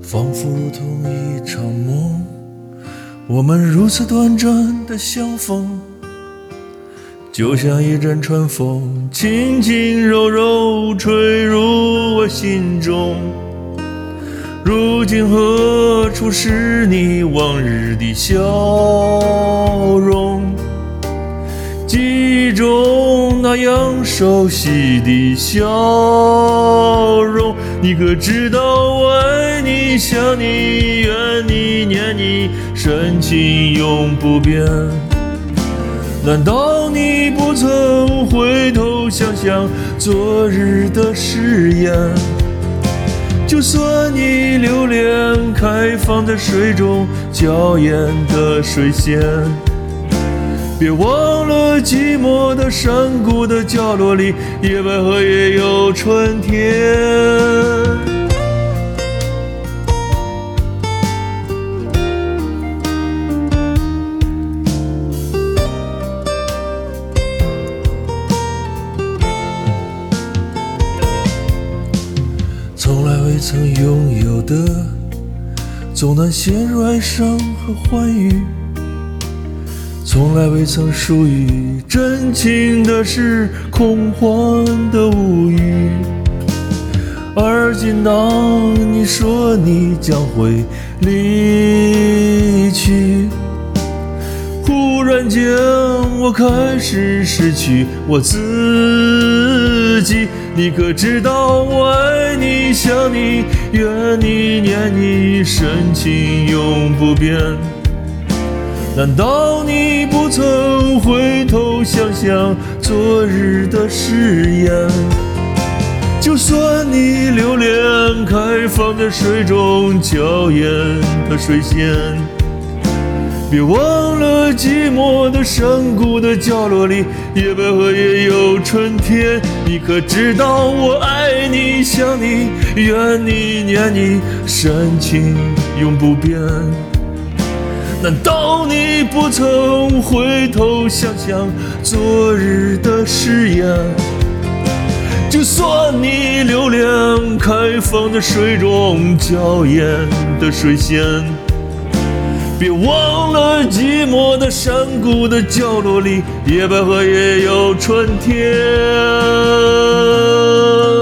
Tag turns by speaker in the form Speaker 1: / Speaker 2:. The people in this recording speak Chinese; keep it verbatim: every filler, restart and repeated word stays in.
Speaker 1: 仿佛如同一场梦，我们如此短暂的相逢，就像一阵春风，轻轻柔柔吹入我心中。如今何处是你往日的笑容？记忆中那样熟悉的笑容，你可知道我爱你、想你、怨你、念你，深情永不变。难道你不曾回头想想昨日的誓言？就算你留恋开放的水中娇艳的水仙，别忘了寂寞的山谷的角落里，野百合也有春天。从来未曾拥有的，总能陷入哀伤和欢愉；从来未曾属于真情的事，空幻的无语。而今当你说你将会离去，忽然间我开始失去我自己。你可知道我爱你、想你、怨你、念你，深情永不变。难道你不曾回头想想昨日的誓言？就算你留恋开放的水中娇艳的水仙，别忘了寂寞的山谷的角落里，野百合也有春天。你可知道我爱你、想你、怨你、念你，深情永不变。难道你不曾回头想想昨日的誓言？就算你留恋开放的水中娇艳的水仙，别忘了寂寞的山谷的角落里，野百合也有春天。